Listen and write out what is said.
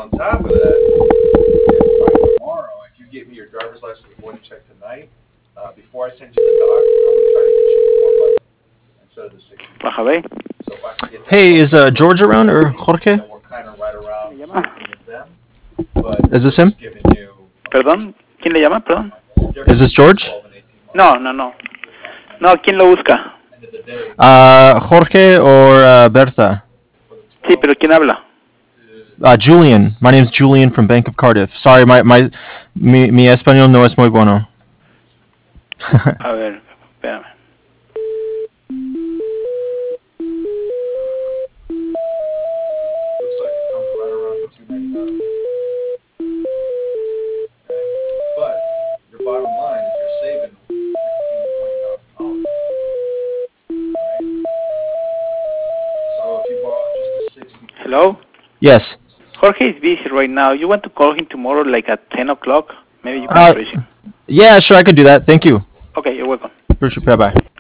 on top of that, if by tomorrow, if you get me your driver's license before the check tonight, before I send you the doc, I'm gonna try to get you 4 months instead of the 60. Baja ver. So if I can get that Hey, is done, George around or Jorge? then we're kind of right around ¿Me the llama? same thing as them. But Is this we're him? just giving you Perdón, ¿quién le llama? Perdón. Is this George? 12 and 18 months. No, no, no. No, ¿quién lo busca? End of the day, Jorge or Bertha? for the 12 Sí, pero ¿quién habla? Julian. My name's Julian from Bank of Cardiff. Sorry, mi español no es muy bueno. A ver, espérame. looks like it comes right around the 299. Okay. But your bottom line is you're saving $15,000 to $20,000. Right? So if you borrow just a 60. Hello? Yes. Jorge is busy right now. You want to call him tomorrow like at 10 o'clock? Maybe you can reach him. Yeah, sure, I could do that. Thank you. Okay, you're welcome. Bye-bye.